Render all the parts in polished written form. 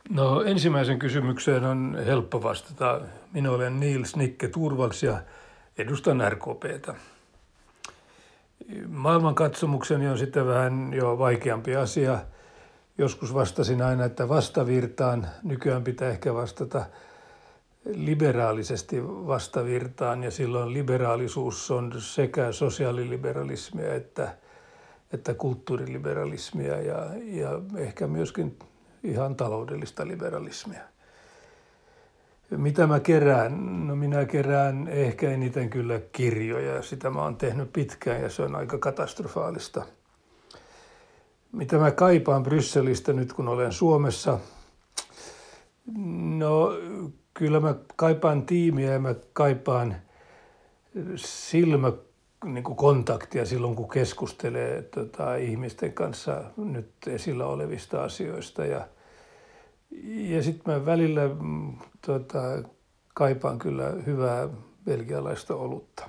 No ensimmäisen kysymykseen on helppo vastata. Minä olen Niels Nikke Turvals ja edustan RKP:tä. Maailmankatsomukseni on sitten vähän jo vaikeampi asia. Joskus vastasin aina, että vastavirtaan. Nykyään pitää ehkä vastata liberaalisesti vastavirtaan, ja silloin liberaalisuus on sekä sosiaaliliberalismia että kulttuuriliberalismia ja ehkä myöskin ihan taloudellista liberalismia. Mitä mä kerään? No minä kerään ehkä eniten kyllä kirjoja. Sitä mä oon tehnyt pitkään ja se on aika katastrofaalista. Mitä mä kaipaan Brysselistä nyt kun olen Suomessa? No kyllä mä kaipaan tiimiä ja mä kaipaan kontaktia silloin kun keskustelee ihmisten kanssa nyt esillä olevista asioista. Ja sitten mä välillä kaipaan kyllä hyvää belgialaista olutta.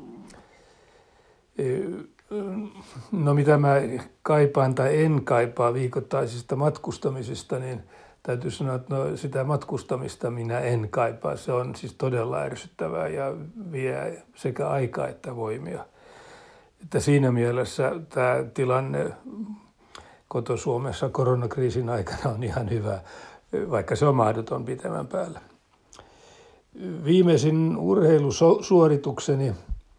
No mitä mä kaipaan tai en kaipaa viikoittaisista matkustamisista, niin täytyy sanoa, että no, sitä matkustamista minä en kaipaa. Se on siis todella ärsyttävää ja vie sekä aikaa että voimia. Että siinä mielessä tämä tilanne koto-Suomessa koronakriisin aikana on ihan hyvä, vaikka se on mahdoton pitemmän päällä. Viimeisin urheilusuoritukseni,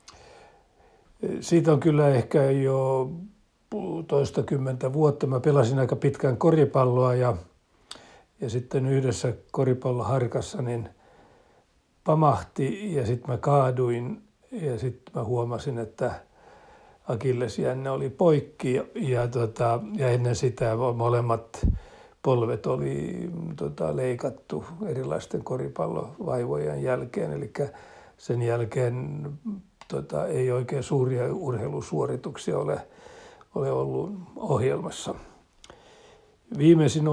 siitä on kyllä ehkä jo toistakymmentä vuotta. Mä pelasin aika pitkään koripalloa ja sitten yhdessä koripalloharkassa niin pamahti ja sitten mä kaaduin ja sitten mä huomasin, että akillesjänne oli poikki ja ennen sitä molemmat polvet oli leikattu erilaisten koripallovaivojen jälkeen. Eli sen jälkeen ei oikein suuria urheilusuorituksia ole ollut ohjelmassa. Viimeisin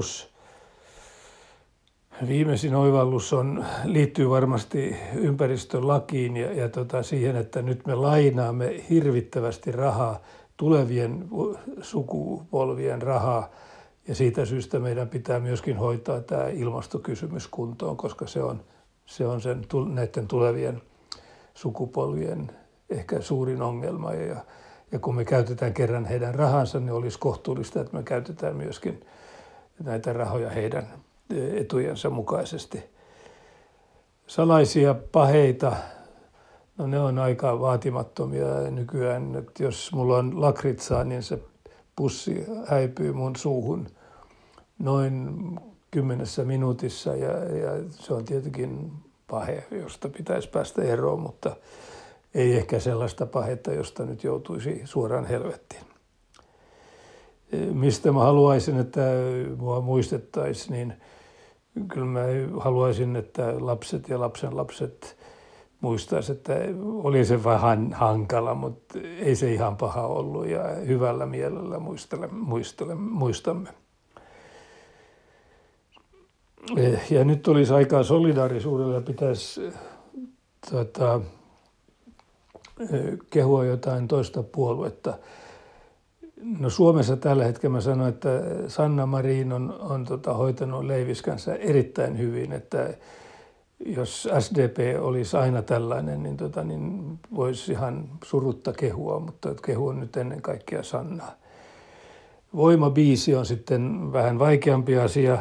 oivallus liittyy varmasti ympäristölakiin ja siihen, että nyt me lainaamme hirvittävästi rahaa, tulevien sukupolvien rahaa, ja siitä syystä meidän pitää myöskin hoitaa tämä ilmastokysymys kuntoon, koska se on näiden tulevien sukupolvien ehkä suurin ongelma. Ja kun me käytetään kerran heidän rahansa, niin olisi kohtuullista, että me käytetään myöskin näitä rahoja heidän etujensa mukaisesti. Salaisia paheita, no ne on aika vaatimattomia nykyään. Että jos mulla on lakritsaa, niin se pussi häipyy mun suuhun noin 10 minuutissa ja se on tietenkin pahe, josta pitäisi päästä eroon, mutta ei ehkä sellaista pahetta, josta nyt joutuisi suoraan helvettiin. Mistä mä haluaisin, että mua muistettaisiin, niin kyllä mä haluaisin, että lapset ja lapsenlapset muistaisivat, että oli se vähän hankala, mutta ei se ihan paha ollut ja hyvällä mielellä muistamme. Ja nyt olisi aikaa solidaarisuudella, pitäisi kehua jotain toista puoluetta. No Suomessa tällä hetkellä mä sanon, että Sanna Marin on hoitanut Leiviskänsä erittäin hyvin, että jos SDP olisi aina tällainen, niin voisi ihan surutta kehua, mutta kehu on nyt ennen kaikkea Sannaa. Voima-biisi on sitten vähän vaikeampi asia.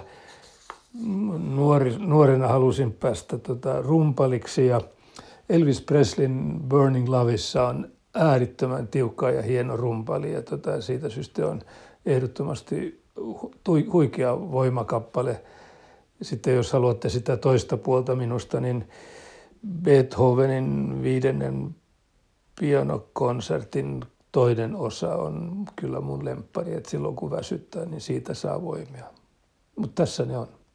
Nuorena halusin päästä rumpaliksi ja Elvis Presleyn Burning Loveissa on äärettömän tiukka ja hieno rumpali ja siitä syystä on ehdottomasti huikea voimakappale. Sitten jos haluatte sitä toista puolta minusta, niin Beethovenin 5. pianokonsertin toinen osa on kyllä mun lemppari, että silloin kun väsyttää, niin siitä saa voimia. Mutta tässä ne on.